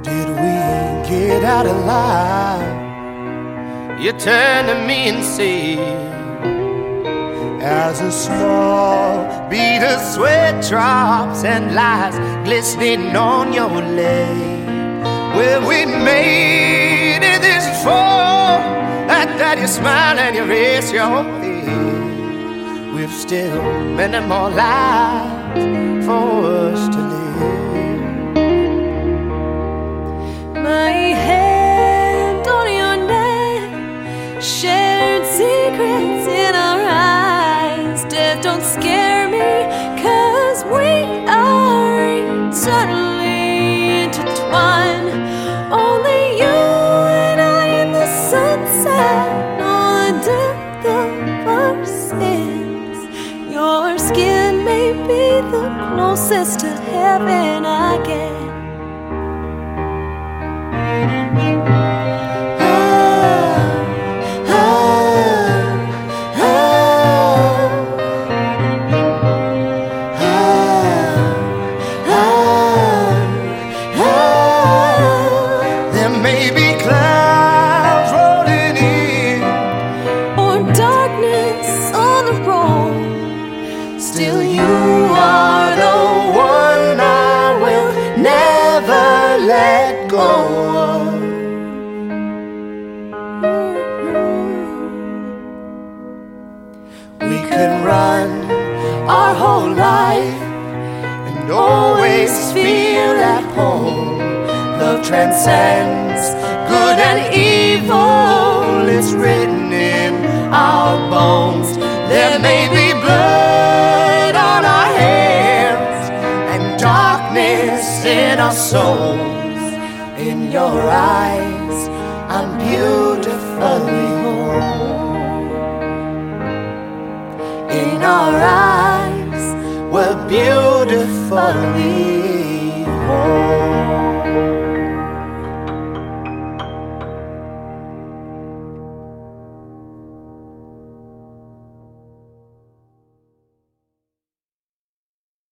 Did we get out alive? You turn to me and say, as a small bead of sweat drops and lies glistening on your leg. Well, we made it this far, at that you smile and you raise your head. We've still many more lives for us to live. My hand on your neck, shared secrets in our eyes. Death don't scare me, 'cause we are eternally intertwined. Only you and I in the sunset know the depth of our sins. Your skin may be the closest to heaven I get. There may be clouds rolling in, or darkness on the road, still you are the one I will never let go of. We can run our whole life and always feel at home. Love transcends good and evil, it's written in our bones. There may be blood on our hands and darkness in our souls. In your eyes, I'm beautifully whole. In our eyes, we're beautifully